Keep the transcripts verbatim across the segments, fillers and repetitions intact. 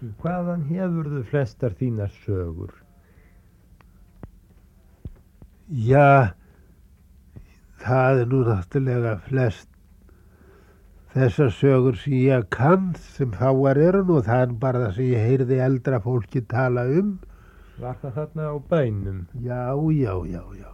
Hvaðan hefurðu flestar þínar sögur? Já, það er nú náttúrulega flest þessar sögur sem ég kann, sem fáar eru nú, það er bara það sem ég heyrði eldra fólki tala um. Var það þarna á bænum? Já, já, já, já.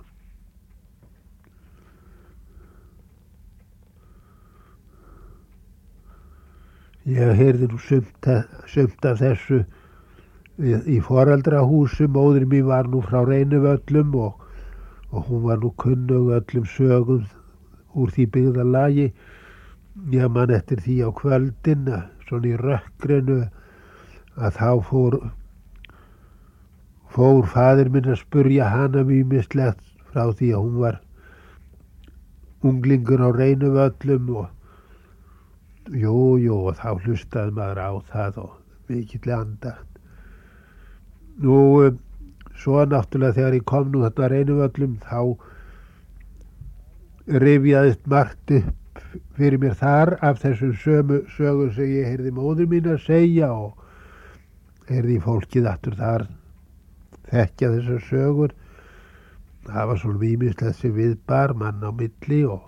Ég heyrði nú sumt, sumt af þessu í, í foreldrahúsi. Móðir mín var nú frá Reynivöllum og, og hún var nú kunnug öllum sögum úr því byggðarlagi. Ég man eftir því á kvöldin, svona í rökkrinu, að þá fór, fór faðir minn að spurja hana ýmislegt frá því að hún var unglingur á Reynivöllum og Jú, jú, og þá hlustaði maður á það og mikill andakt. Nú, svo náttúrulega þegar ég kom nú þarna að Reynivöllum, þá rifjaðist margt upp fyrir mér þar af þessum sömu sögur sem ég heyrði móður mín að segja og heyrði fólkið aftur þar þekkja þessar sögur. Það var svona ýmislegt sem viðbar mann á milli og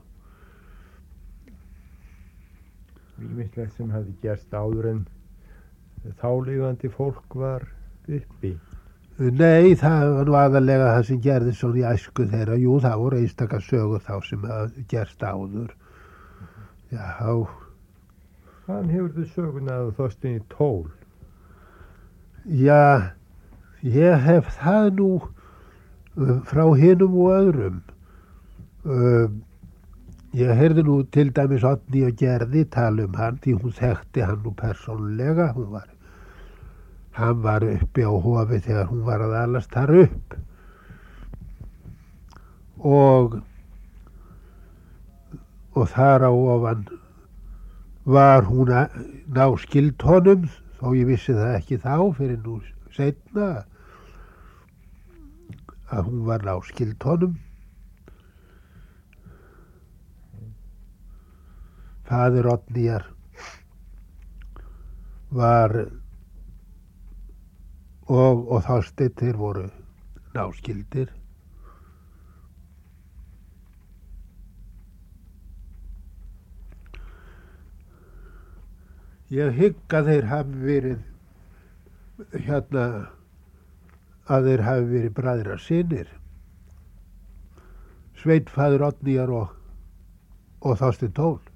Ýmislegt sem hafði gerst áður en þálífandi fólk var uppi. Nei, það var nú aðalega það sem gerðist svona í æsku þeirra. Jú, það voru einstakar sögur þá sem hafði gerst áður. Já. Hvaðan hefurðu söguna að Þorsteini Tól? Já, ég hef það nú uh, frá hinum og öðrum. Uh, Ég heyrði nú til dæmis Oddný og Gerði tala um hann, því hún þekkti hann nú persónulega. Hún var, hann var uppi á hofi þegar hún var að alast þar upp. Og, og þar á ofan var hún að náskyld honum, þó ég vissi það ekki þá fyrir nú seinna, að hún var náskyld honum. Faðir Oddnýjar var og, og Þorsteinn, þeir voru náskyldir. Ég hygg að þeir hafi verið hérna að þeir hafi verið bræðra synir. Sveinn faðir Oddnýjar og, og Þorsteinn Tól.